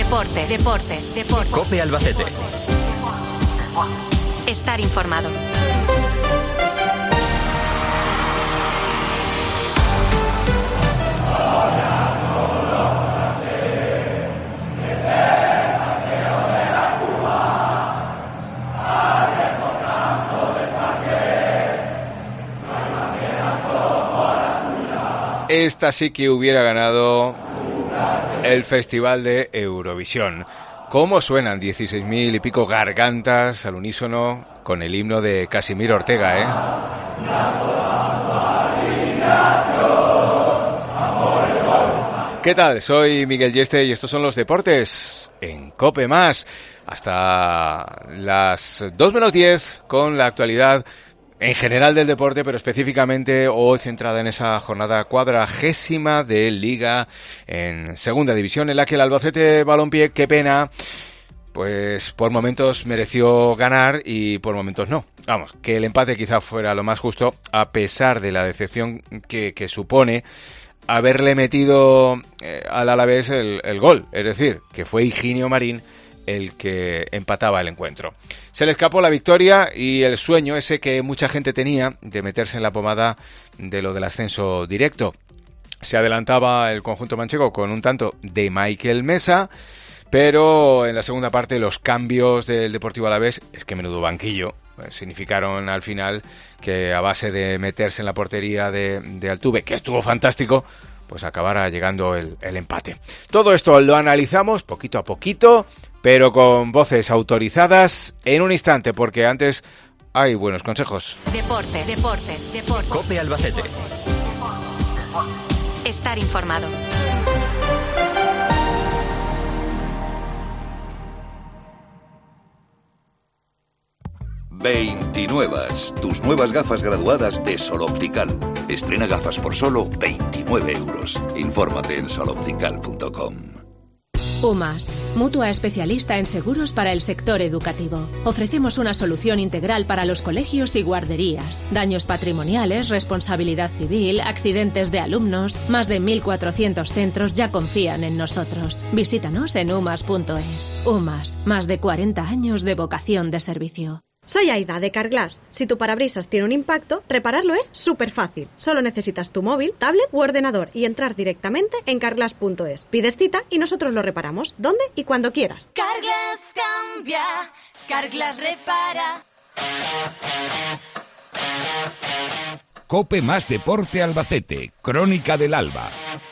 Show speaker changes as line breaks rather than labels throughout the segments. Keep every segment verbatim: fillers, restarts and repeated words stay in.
Deportes, deportes, deportes.
COPE Albacete.
Estar informado.
Esta sí que hubiera ganado el Festival de Eurovisión. ¿Cómo suenan dieciséis mil y pico gargantas al unísono con el himno de Casimiro Ortega, eh? ¿Qué tal? Soy Miguel Yeste y estos son los deportes en COPE Más. Hasta las dos menos diez con la actualidad en general del deporte, pero específicamente hoy centrada en esa jornada cuadragésima de Liga en Segunda División, en la que el Albacete Balompié, qué pena, pues por momentos mereció ganar y por momentos no. Vamos, que el empate quizá fuera lo más justo, a pesar de la decepción que, que supone haberle metido eh, al Alavés el, el gol, es decir, que fue Higinio Marín el que empataba el encuentro. Se le escapó la victoria y el sueño ese que mucha gente tenía de meterse en la pomada de lo del ascenso directo. Se adelantaba el conjunto manchego con un tanto de Michael Mesa, pero en la segunda parte los cambios del Deportivo Alavés, es que menudo banquillo, pues, significaron al final que a base de meterse en la portería de, de Altuve, que estuvo fantástico, pues acabara llegando el, el empate. Todo esto lo analizamos poquito a poquito, pero con voces autorizadas en un instante, porque antes hay buenos consejos.
Deportes, deportes, deportes.
COPE Albacete.
Estar informado.
veintinuevas, tus nuevas gafas graduadas de Sol Optical. Estrena gafas por solo veintinueve euros. Infórmate en sol optical punto com.
UMAS, mutua especialista en seguros para el sector educativo. Ofrecemos una solución integral para los colegios y guarderías. Daños patrimoniales, responsabilidad civil, accidentes de alumnos. Más de mil cuatrocientos centros ya confían en nosotros. Visítanos en umas punto es. UMAS, más de cuarenta años de vocación de servicio.
Soy Aida, de Carglass. Si tu parabrisas tiene un impacto, repararlo es súper fácil. Solo necesitas tu móvil, tablet u ordenador y entrar directamente en carglass punto es. Pides cita y nosotros lo reparamos, donde y cuando quieras.
Carglass cambia, Carglass repara.
COPE Más Deporte Albacete, Crónica del Alba.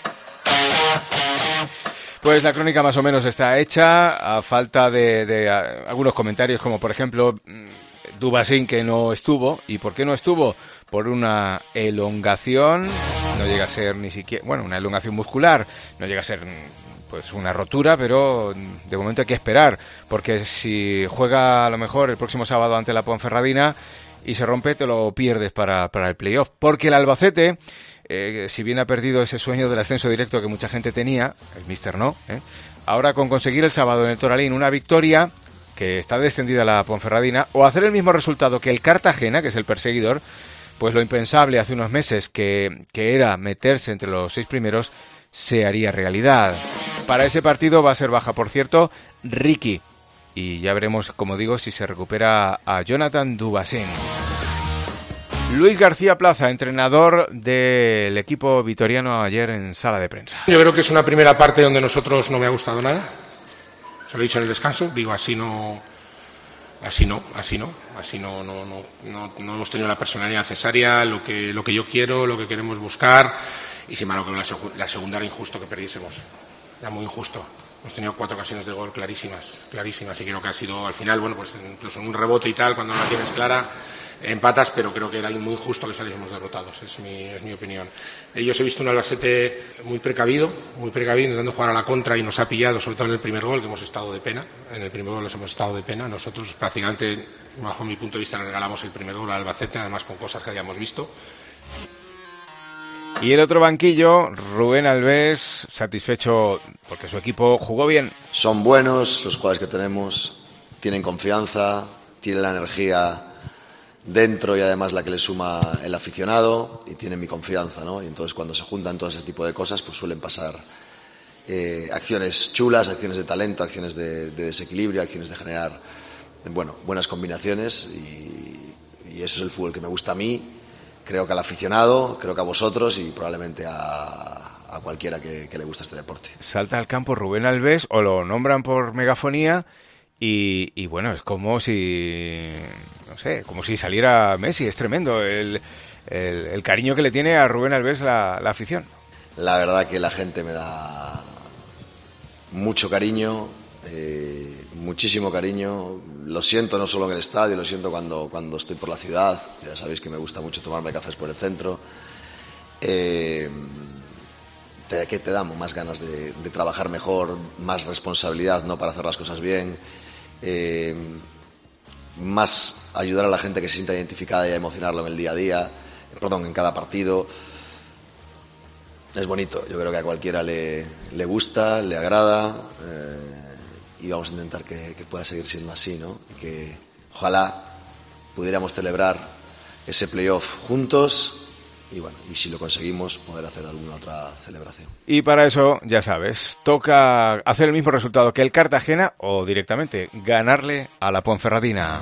Pues la crónica más o menos está hecha, a falta de, de a, algunos comentarios, como por ejemplo Dubasín, que no estuvo. ¿Y por qué no estuvo? Por una elongación, no llega a ser ni siquiera, bueno, una elongación muscular, no llega a ser pues una rotura, pero de momento hay que esperar, porque si juega a lo mejor el próximo sábado ante la Ponferradina y se rompe, te lo pierdes para, para el playoff, porque el Albacete, Eh, si bien ha perdido ese sueño del ascenso directo que mucha gente tenía, el míster no, ¿eh? Ahora con conseguir el sábado en el Toralín una victoria, que está descendida la Ponferradina, o hacer el mismo resultado que el Cartagena, que es el perseguidor, pues lo impensable hace unos meses, que, que era meterse entre los seis primeros, se haría realidad. Para ese partido va a ser baja, por cierto, Ricky, y ya veremos, como digo, si se recupera a Jonathan Dubasín. Luis García Plaza, entrenador del equipo vitoriano, ayer en sala de prensa.
Yo creo que es una primera parte donde nosotros no me ha gustado nada. Se lo he dicho en el descanso, digo así no, así no, así no, así no, no, no, no, no hemos tenido la personalidad necesaria, lo que, lo que yo quiero, lo que queremos buscar, y sin malo que la, la segunda era injusto que perdiésemos, era muy injusto. Hemos tenido cuatro ocasiones de gol clarísimas, clarísimas, y creo que ha sido al final, bueno, pues incluso en un rebote y tal, cuando no la tienes clara, empatas, pero creo que era muy injusto que saliésemos derrotados, es mi, es mi opinión. Yo he visto un Albacete muy precavido, muy precavido, intentando jugar a la contra, y nos ha pillado, sobre todo en el primer gol, que hemos estado de pena. En el primer gol nos hemos estado de pena. Nosotros prácticamente, bajo mi punto de vista, le regalamos el primer gol al Albacete, además con cosas que habíamos visto.
Y el otro banquillo, Rubén Alves, satisfecho porque su equipo jugó bien.
Son buenos los jugadores que tenemos, tienen confianza, tienen la energía dentro y además la que le suma el aficionado, y tienen mi confianza, ¿no? Y entonces cuando se juntan todo ese tipo de cosas, pues suelen pasar eh, acciones chulas, acciones de talento, acciones de, de desequilibrio, acciones de generar, bueno, buenas combinaciones y, y eso es el fútbol que me gusta a mí, creo que al aficionado, creo que a vosotros y probablemente a, a cualquiera que, que le guste este deporte.
Salta al campo Rubén Albés o lo nombran por megafonía y, y bueno, es como si, no sé, como si saliera Messi, es tremendo el, el, el cariño que le tiene a Rubén Albés la, la afición.
La verdad que la gente me da mucho cariño, eh, muchísimo cariño. Lo siento no solo en el estadio, lo siento cuando, cuando estoy por la ciudad. Ya sabéis que me gusta mucho tomarme cafés por el centro. Eh, te, que te damos más ganas de, de trabajar mejor, más responsabilidad, ¿no?, para hacer las cosas bien. Eh, más ayudar a la gente que se sienta identificada y a emocionarlo en el día a día, perdón, en cada partido. Es bonito, yo creo que a cualquiera le, le gusta, le agrada eh, y vamos a intentar que, que pueda seguir siendo así, ¿no? Y que ojalá pudiéramos celebrar ese playoff juntos y bueno, y si lo conseguimos poder hacer alguna otra celebración.
Y para eso, ya sabes, toca hacer el mismo resultado que el Cartagena o directamente ganarle a la Ponferradina.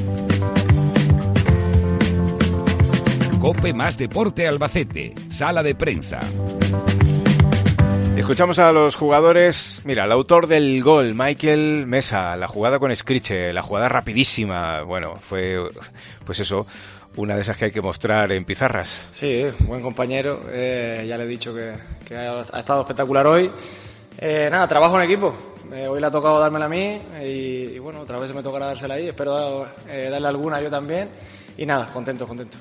Cope Más Deporte Albacete, sala de prensa.
Escuchamos a los jugadores. Mira, el autor del gol, Michael Mesa, la jugada con Scriche, la jugada rapidísima. Bueno, fue, pues eso, una de esas que hay que mostrar en pizarras.
Sí, buen compañero. Eh, ya le he dicho que, que ha, ha estado espectacular hoy. Eh, nada, trabajo en equipo. Eh, hoy le ha tocado dármela a mí y, y bueno, otra vez me tocará dársela ahí. Espero eh, darle alguna yo también. Y nada, contento, contento.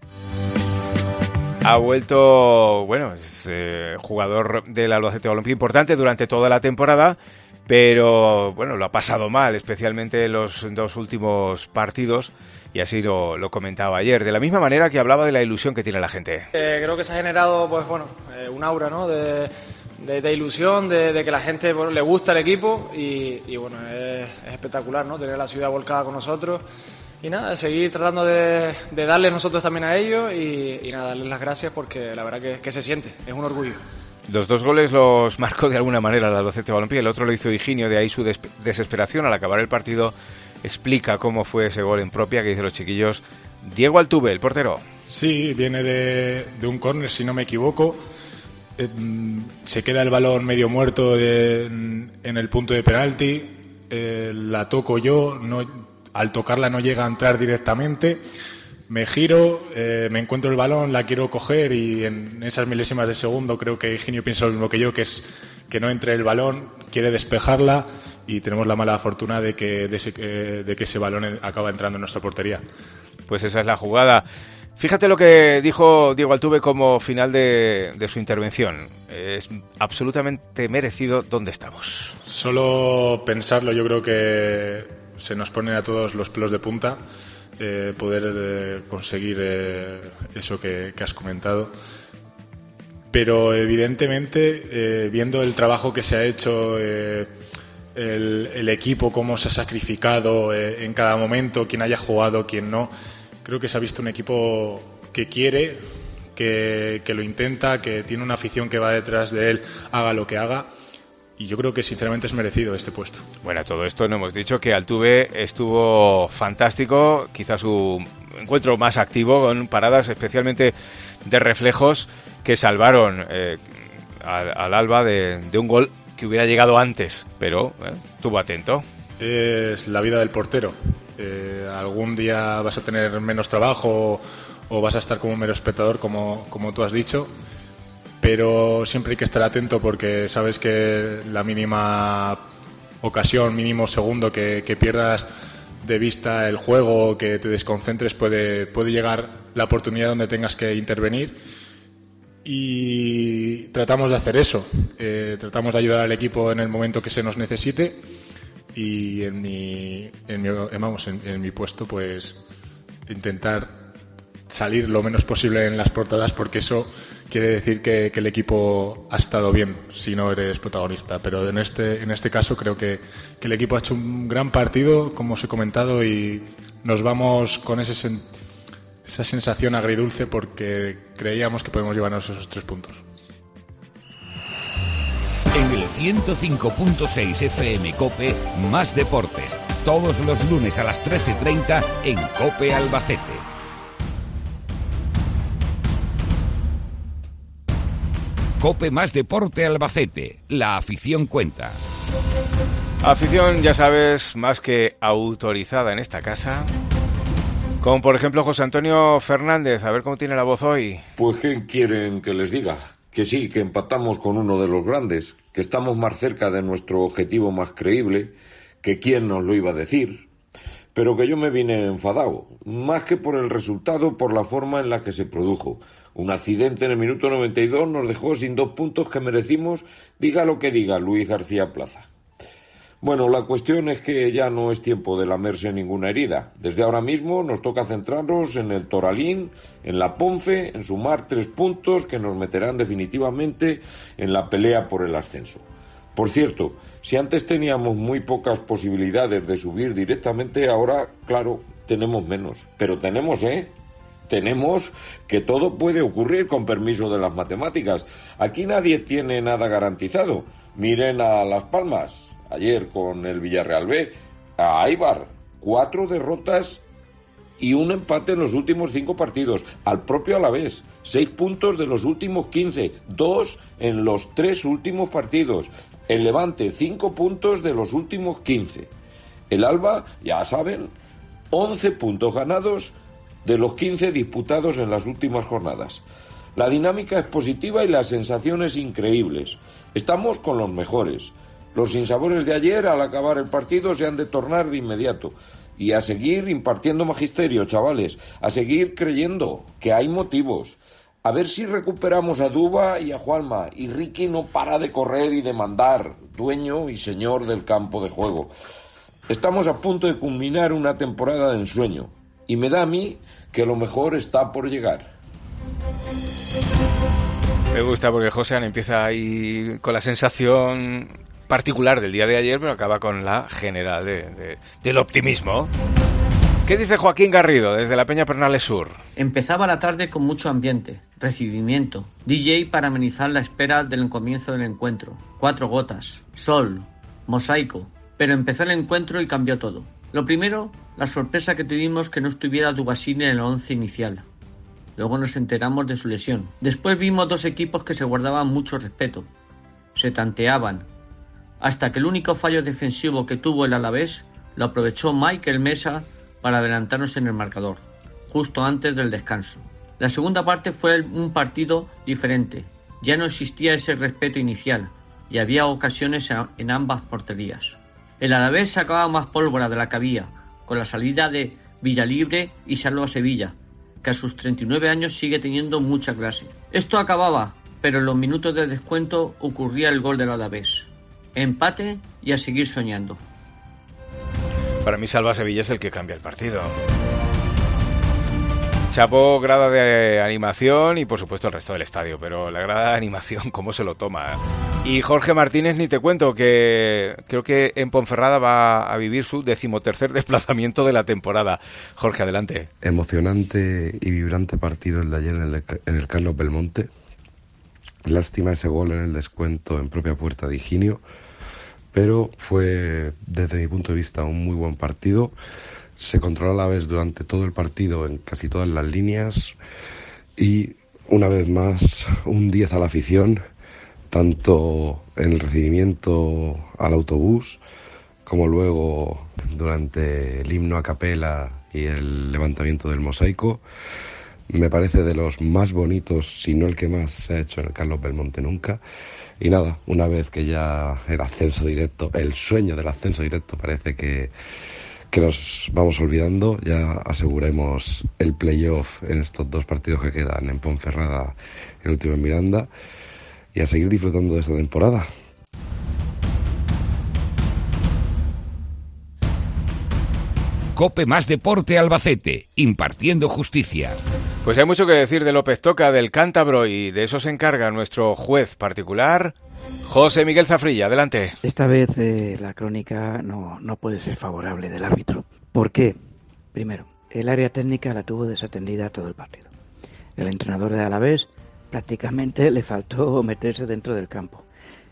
Ha vuelto, bueno, es eh, jugador del Albacete Balompié importante durante toda la temporada, pero bueno, lo ha pasado mal, especialmente en los dos últimos partidos, y así lo, lo comentaba ayer, de la misma manera que hablaba de la ilusión que tiene la gente.
Eh, creo que se ha generado, pues bueno, eh, un aura, ¿no?, de, de, de ilusión, de, de que la gente, bueno, le gusta el equipo y, y bueno, es, es espectacular, ¿no?, tener la ciudad volcada con nosotros. Y nada, seguir tratando de, de darles nosotros también a ellos y, y nada, darles las gracias porque la verdad que, que se siente, es un orgullo.
Los dos goles los marcó de alguna manera el Albacete Balompié, el otro lo hizo Higinio, de ahí su des- desesperación al acabar el partido. Explica cómo fue ese gol en propia que dicen los chiquillos. Diego Altuve, el portero.
Sí, viene de, de un córner, si no me equivoco. Eh, se queda el balón medio muerto de, en, en el punto de penalti. Eh, la toco yo, no... Al tocarla no llega a entrar directamente, me giro, eh, me encuentro el balón, la quiero coger y en esas milésimas de segundo creo que Higinio piensa lo mismo que yo, que es que no entre el balón, quiere despejarla y tenemos la mala fortuna de que, de ese, eh, de que ese balón acaba entrando en nuestra portería.
Pues esa es la jugada. Fíjate lo que dijo Diego Altuve como final de, de su intervención. Es absolutamente merecido donde estamos.
Solo pensarlo, yo creo que se nos ponen a todos los pelos de punta eh, poder eh, conseguir eh, eso que, que has comentado. Pero evidentemente, eh, viendo el trabajo que se ha hecho, eh, el, el equipo, cómo se ha sacrificado eh, en cada momento, quién haya jugado, quién no, creo que se ha visto un equipo que quiere, que, que lo intenta, que tiene una afición que va detrás de él, haga lo que haga. Y yo creo que sinceramente es merecido este puesto.
Bueno, todo esto no hemos dicho que Altuve estuvo fantástico, quizás su encuentro más activo, con paradas especialmente de reflejos que salvaron eh, al, al Alba de, de un gol que hubiera llegado antes, pero eh, estuvo atento.
Es la vida del portero. Eh, algún día vas a tener menos trabajo o vas a estar como un mero espectador, como, como tú has dicho. Pero siempre hay que estar atento porque sabes que la mínima ocasión, mínimo segundo que, que pierdas de vista el juego, que te desconcentres, puede, puede llegar la oportunidad donde tengas que intervenir y tratamos de hacer eso, eh, tratamos de ayudar al equipo en el momento que se nos necesite y en mi, en mi, vamos, en, en mi puesto pues intentar salir lo menos posible en las portadas porque eso quiere decir que, que el equipo ha estado bien si no eres protagonista, pero en este, en este caso creo que, que el equipo ha hecho un gran partido, como os he comentado, y nos vamos con ese sen, esa sensación agridulce porque creíamos que podemos llevarnos esos tres puntos.
En En el ciento cinco punto seis F M COPE, Más Deportes. Todos los lunes a las trece treinta en COPE Albacete. COPE Más Deporte Albacete. La afición cuenta.
Afición, ya sabes, más que autorizada en esta casa. Como por ejemplo José Antonio Fernández. A ver cómo tiene la voz hoy.
Pues ¿qué quieren que les diga? Que sí, que empatamos con uno de los grandes, que estamos más cerca de nuestro objetivo más creíble, que quién nos lo iba a decir, pero que yo me vine enfadado, más que por el resultado, por la forma en la que se produjo. Un accidente en el minuto noventa y dos nos dejó sin dos puntos que merecimos, diga lo que diga Luis García Plaza. Bueno, la cuestión es que ya no es tiempo de lamerse ninguna herida. Desde ahora mismo nos toca centrarnos en el Toralín, en la Ponfe, en sumar tres puntos que nos meterán definitivamente en la pelea por el ascenso. Por cierto, si antes teníamos muy pocas posibilidades de subir directamente, ahora, claro, tenemos menos. Pero tenemos, ¿eh? Tenemos que todo puede ocurrir con permiso de las matemáticas. Aquí nadie tiene nada garantizado. Miren a Las Palmas. Ayer con el Villarreal B, a Eibar, cuatro derrotas y un empate en los últimos cinco partidos. Al propio Alavés, seis puntos de los últimos quince, dos en los tres últimos partidos. El Levante, cinco puntos de los últimos quince. El Alba, ya saben, once puntos ganados de los quince disputados en las últimas jornadas. La dinámica es positiva y las sensaciones increíbles. Estamos con los mejores. Los sinsabores de ayer, al acabar el partido, se han de tornar de inmediato. Y a seguir impartiendo magisterio, chavales. A seguir creyendo que hay motivos. A ver si recuperamos a Duba y a Juanma. Y Ricky no para de correr y de mandar, dueño y señor del campo de juego. Estamos a punto de culminar una temporada de ensueño. Y me da a mí que lo mejor está por llegar.
Me gusta porque Josean empieza ahí con la sensación particular del día de ayer, pero acaba con la general de, de, del optimismo. ¿Qué dice Joaquín Garrido desde la Peña Pernales Sur?
Empezaba la tarde con mucho ambiente, recibimiento, D J para amenizar la espera del comienzo del encuentro, cuatro gotas, sol, mosaico, pero empezó el encuentro y cambió todo. Lo primero, la sorpresa que tuvimos que no estuviera Dubasini en el once inicial. Luego nos enteramos de su lesión. Después vimos dos equipos que se guardaban mucho respeto, se tanteaban, hasta que el único fallo defensivo que tuvo el Alavés lo aprovechó Michael Mesa para adelantarnos en el marcador, justo antes del descanso. La segunda parte fue un partido diferente, ya no existía ese respeto inicial y había ocasiones en ambas porterías. El Alavés sacaba más pólvora de la que había, con la salida de Villalibre y Salva Sevilla, que a sus treinta y nueve años sigue teniendo mucha clase. Esto acababa, pero en los minutos de descuento ocurría el gol del Alavés. Empate y a seguir soñando.
Para mí Salva Sevilla es el que cambia el partido. Chapo, grada de animación y por supuesto el resto del estadio, pero la grada de animación, ¿cómo se lo toma? Y Jorge Martínez, ni te cuento, que creo que en Ponferrada va a vivir su decimotercer desplazamiento de la temporada. Jorge, adelante.
Emocionante y vibrante partido el de ayer en el, en el Carlos Belmonte. Lástima ese gol en el descuento en propia puerta de Higinio, pero fue, desde mi punto de vista, un muy buen partido. Se controló a la vez durante todo el partido en casi todas las líneas y, una vez más, un diez a la afición, tanto en el recibimiento al autobús como luego durante el himno a capela y el levantamiento del mosaico. Me parece de los más bonitos, si no el que más se ha hecho en el Carlos Belmonte nunca. Y nada, una vez que ya el ascenso directo, el sueño del ascenso directo parece que, que nos vamos olvidando, ya aseguremos el playoff en estos dos partidos que quedan, en Ponferrada y el último en Miranda, y a seguir disfrutando de esta temporada.
COPE Más Deporte Albacete, impartiendo justicia.
Pues hay mucho que decir de López Toca, del cántabro, y de eso se encarga nuestro juez particular, José Miguel Zafrilla. Adelante.
Esta vez eh, la crónica no, no puede ser favorable del árbitro. ¿Por qué? Primero, el área técnica la tuvo desatendida todo el partido. El entrenador de Alavés prácticamente le faltó meterse dentro del campo.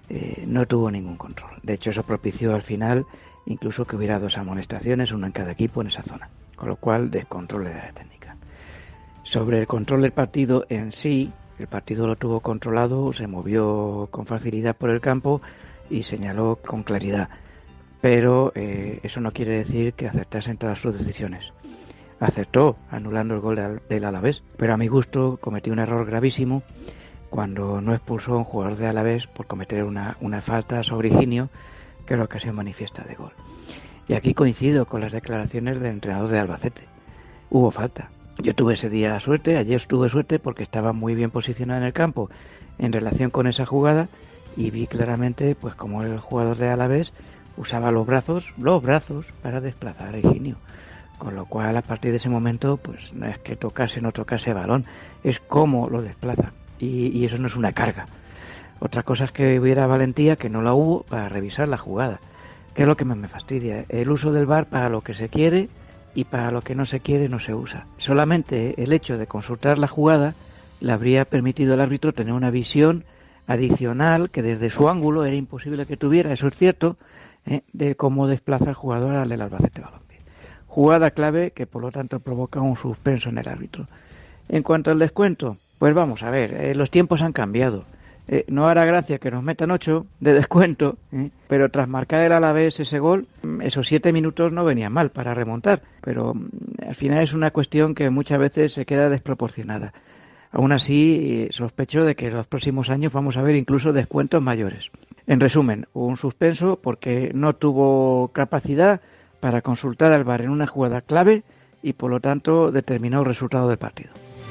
eh, no tuvo ningún control. De hecho, eso propició al final incluso que hubiera dos amonestaciones, una en cada equipo en esa zona, con lo cual descontrol de la técnica. Sobre el control del partido en sí, el partido lo tuvo controlado, se movió con facilidad por el campo y señaló con claridad, pero eh, eso no quiere decir que acertase en todas sus decisiones. Acertó anulando el gol del Alavés, pero a mi gusto cometió un error gravísimo cuando no expulsó a un jugador de Alavés por cometer una, una falta sobre Higinio, que es la ocasión manifiesta de gol. Y aquí coincido con las declaraciones del entrenador de Albacete. Hubo falta. Yo tuve ese día suerte, ayer tuve suerte porque estaba muy bien posicionado en el campo en relación con esa jugada y vi claramente pues como el jugador de Alavés usaba los brazos, los brazos para desplazar a Higinio. Con lo cual, a partir de ese momento, pues no es que tocase o no tocase balón, es cómo lo desplaza. Y, y eso no es una carga. Otra cosa es que hubiera valentía, que no la hubo, para revisar la jugada. Que es lo que más me fastidia. El uso del V A R para lo que se quiere y para lo que no se quiere no se usa. Solamente el hecho de consultar la jugada le habría permitido al árbitro tener una visión adicional que desde su ángulo era imposible que tuviera, eso es cierto, ¿eh? de cómo desplaza el jugador al del Albacete Balompié. Jugada clave que por lo tanto provoca un suspenso en el árbitro. En cuanto al descuento, pues vamos a ver, eh, los tiempos han cambiado. Eh, no hará gracia que nos metan ocho de descuento, ¿eh? pero tras marcar el Alavés ese gol, esos siete minutos no venían mal para remontar, pero al final es una cuestión que muchas veces se queda desproporcionada. Aún así, sospecho de que en los próximos años vamos a ver incluso descuentos mayores. En resumen, un suspenso porque no tuvo capacidad para consultar al V A R en una jugada clave y por lo tanto determinó el resultado del partido.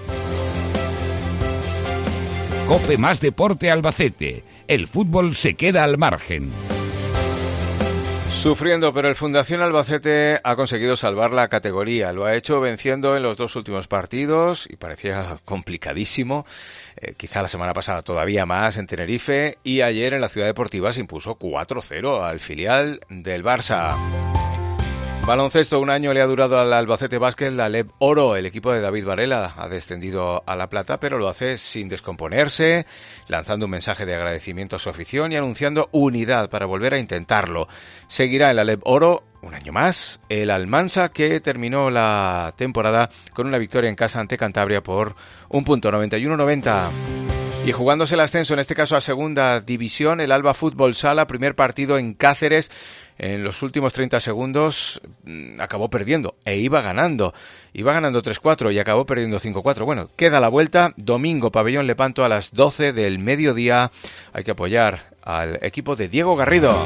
COPE más Deporte Albacete. El fútbol se queda al margen.
Sufriendo, pero el Fundación Albacete ha conseguido salvar la categoría. Lo ha hecho venciendo en los dos últimos partidos y parecía complicadísimo. Eh, quizá la semana pasada todavía más en Tenerife y ayer en la Ciudad Deportiva se impuso cuatro cero al filial del Barça. Baloncesto, un año le ha durado al Albacete Básquet la L E B Oro. El equipo de David Varela ha descendido a la plata, pero lo hace sin descomponerse, lanzando un mensaje de agradecimiento a su afición y anunciando unidad para volver a intentarlo. Seguirá en la L E B Oro un año más el Almansa, que terminó la temporada con una victoria en casa ante Cantabria por un punto, noventa y uno noventa. Y jugándose el ascenso, en este caso a segunda división, el Alba Fútbol Sala, primer partido en Cáceres. En los últimos treinta segundos acabó perdiendo e iba ganando. Iba ganando tres cuatro y acabó perdiendo cinco cuatro. Bueno, queda la vuelta. Domingo, Pabellón Lepanto a las doce del mediodía. Hay que apoyar al equipo de Diego Garrido.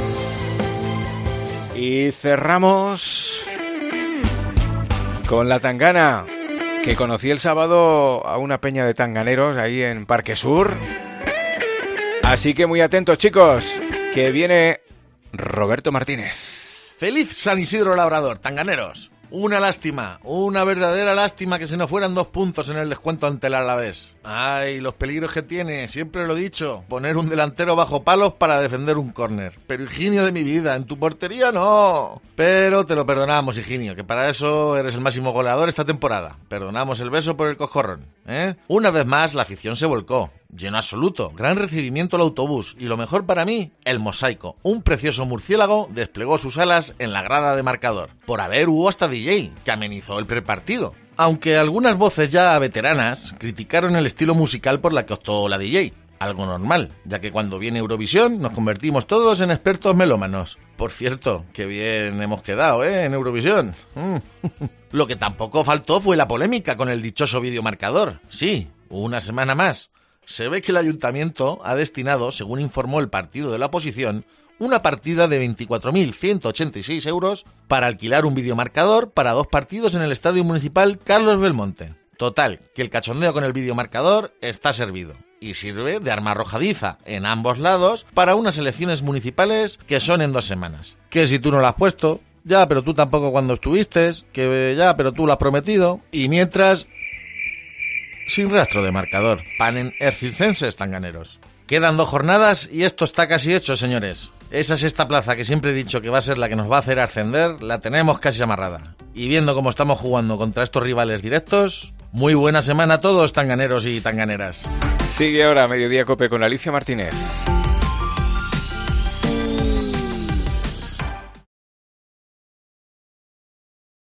Y cerramos con la tangana, que conocí el sábado a una peña de tanganeros ahí en Parque Sur. Así que muy atentos, chicos, que viene Roberto Martínez.
¡Feliz San Isidro Labrador, tanganeros! Una lástima, una verdadera lástima que se nos fueran dos puntos en el descuento ante el Alavés. Ay, los peligros que tiene, siempre lo he dicho, poner un delantero bajo palos para defender un córner. Pero Higinio de mi vida, en tu portería no. Pero te lo perdonamos, Higinio, que para eso eres el máximo goleador esta temporada. Perdonamos el beso por el cojorrón, ¿eh? Una vez más la afición se volcó. Lleno absoluto, gran recibimiento al autobús y lo mejor para mí, el mosaico. Un precioso murciélago desplegó sus alas en la grada de marcador. Por haber hubo hasta D J, que amenizó el prepartido. Aunque algunas voces ya veteranas criticaron el estilo musical por la que optó la D J. Algo normal, ya que cuando viene Eurovisión nos convertimos todos en expertos melómanos. Por cierto, qué bien hemos quedado, ¿eh? En Eurovisión. Mm. Lo que tampoco faltó fue la polémica con el dichoso videomarcador. Sí, una semana más. Se ve que el ayuntamiento ha destinado, según informó el partido de la oposición, una partida de veinticuatro mil ciento ochenta y seis euros para alquilar un videomarcador para dos partidos en el Estadio Municipal Carlos Belmonte. Total, que el cachondeo con el videomarcador está servido y sirve de arma arrojadiza en ambos lados para unas elecciones municipales que son en dos semanas. Que si tú no lo has puesto, ya, pero tú tampoco cuando estuviste, que ya, pero tú lo has prometido, y mientras... sin rastro de marcador, panen ercircenses tanganeros. Quedan dos jornadas y esto está casi hecho, señores. Esa sexta plaza que siempre he dicho que va a ser la que nos va a hacer ascender, la tenemos casi amarrada. Y viendo cómo estamos jugando contra estos rivales directos, muy buena semana a todos, tanganeros y tanganeras.
Sigue ahora Mediodía Cope con Alicia Martínez.